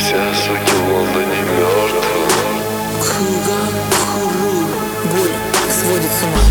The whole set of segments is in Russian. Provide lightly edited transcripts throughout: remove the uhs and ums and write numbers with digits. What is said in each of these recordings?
Все суки в Лондоне мертвы. Кругом хуру, боль сводит с ума.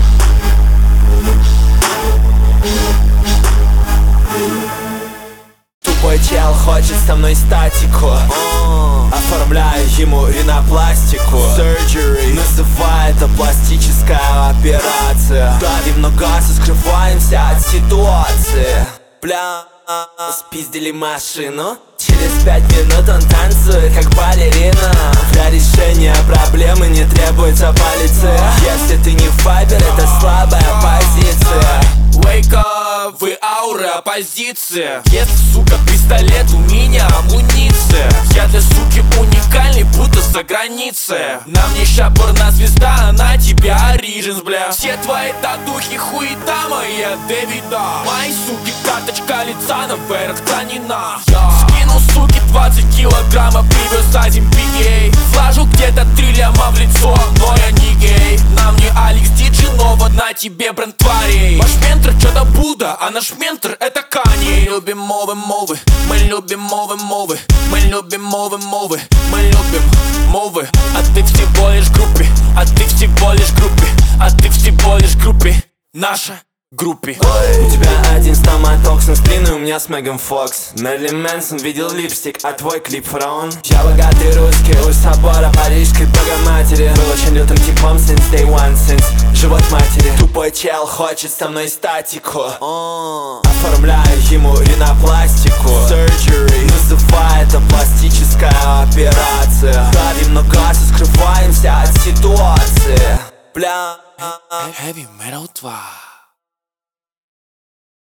Тупой чел хочет со мной статику. Оформляю ему ринопластику. Surgery, называй это пластическая операция. Давим на газ и скрываемся от ситуации. Бля, спиздили машину. Через 5 минут он танцует как балерина. Для решения проблемы не требуется полиция. Если ты не файбер, это слабая позиция. Wake up, вы аура, оппозиция. Если, сука, пистолет, у меня амуниция. Я для суки уникальный, будто за границей. На мне ща порнозвезда, а на тебя Origins, бля. Все твои татухи хуета моя Дэвида. Мои суки, карточка лица наверх ранена. Скинул, суки, 20 килограммов, привез один PA. Вложу где-то 3 ляма в лицо, но я не гей. На мне Алекс Диджи, но вот на тебе бренд тварей. Ваш ментор чё-то Будда, а наш ментор это Канье. Мы любим мовы, мы любим мовы. Мы любим мовы, мы любим мовы. А ты всего лишь в группе, а ты всего лишь в группе, а ты всего лишь в группе. Наша группе. У тебя один стоматоксин, спины у меня с Меган Фокс. Мерлин Мэнсон видел липстик, а твой клип фараон. Я богатый русский, у собора парижской богоматери. Был очень лютым типом since day one, since живот матери. Тупой чел хочет со мной статику. Оформляю ему ринопластику. Surgery, называй это пластическая операция. Давим на газ и скрываемся от ситуации. Бля. Heavy Metal 2.